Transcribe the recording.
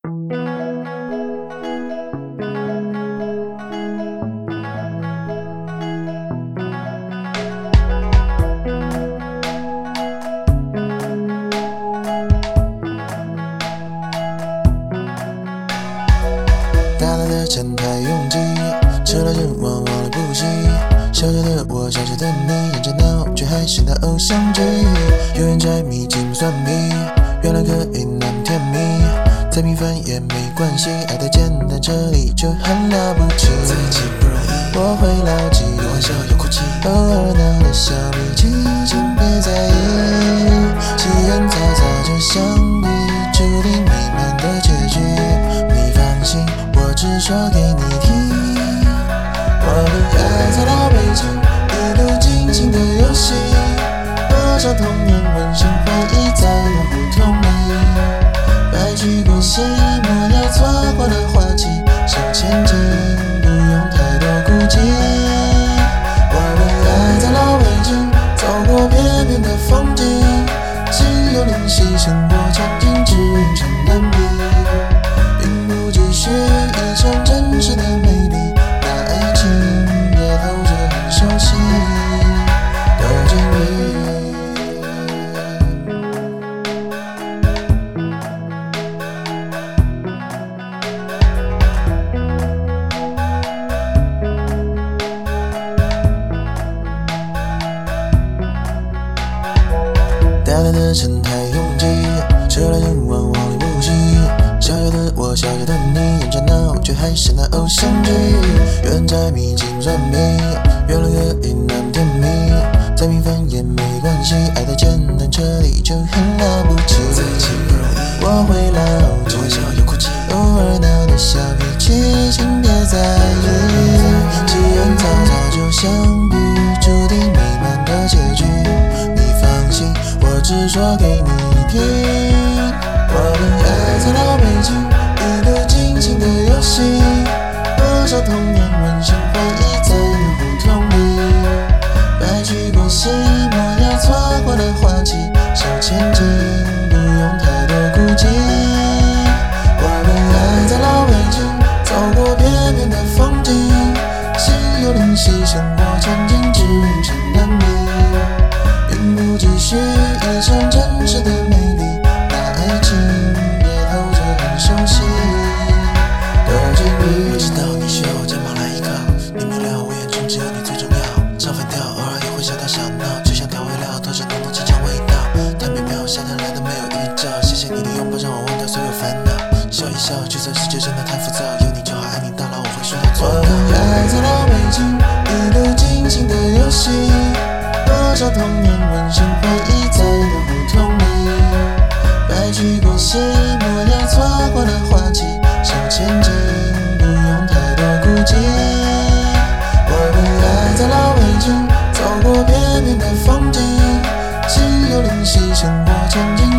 大大的餐太拥挤，车来人往，往来不息。小小的我，小小的你，人家闹，却还是那偶像剧。有人在迷精算命，原来可以那么甜蜜。再平凡也没关系，爱太简单，这里就很了不起。 在一起不容易， 我会牢记， 有欢笑有哭泣， 偶尔闹的小脾气，请别在意。既然早早就相遇，注定美满的结局。你放心，我只说给你听。我们爱在老北京，一路尽情的游戏，多少童年温馨回忆在那胡同里。白驹过隙，莫要错过了花期，手牵紧，不用太多顾忌。我们爱在老北京，走过片片的风景，心有灵犀，胜过千金，只成难比。并不只是一场真实的美丽，那爱情也透着很熟悉的境遇。大大的城太拥挤，车来人往，往来不息。小小的我，小小的你，人家闹，却还是那偶像剧。有人在迷精算命，原来可以那么甜蜜。再平凡也没关系，爱太简单，这里就很了不起。 在一起不容易， 我会牢记， 有欢笑有哭泣， 偶尔闹的小脾气，请别在意。既然早早就相遇，注定美满的结局。你放心，我只说给你听。我们爱在老北京，一路尽情的游戏，多少童年温馨回忆在那胡同里。白驹过隙，莫要错过了花期，手牵紧，不用太多顾忌。我们爱在老北京，走过片片的风景，心有灵犀，胜过千金，只成难比。并不只是一场真实的美丽，那爱情也透着很熟悉的境遇。 我知道你需要我肩膀来依靠，你明了我眼中只有你最重要。唱反调，偶尔也会小打小闹，就像调味料，透着浓浓清香味道。太美妙，夏天来的没有预兆，谢谢你的拥抱，让我忘掉所有烦恼。笑一笑，就算世界真的太浮躁，有你就好，爱你到老，我会说到做到。 我们爱在老北京，一路尽情的游戏，多少童年温馨回忆在那胡同里。白驹过隙，莫要错过了花期，手牵紧，不用太多顾忌。我们爱在老北京，走过片片的风景，心有灵犀，胜过千金。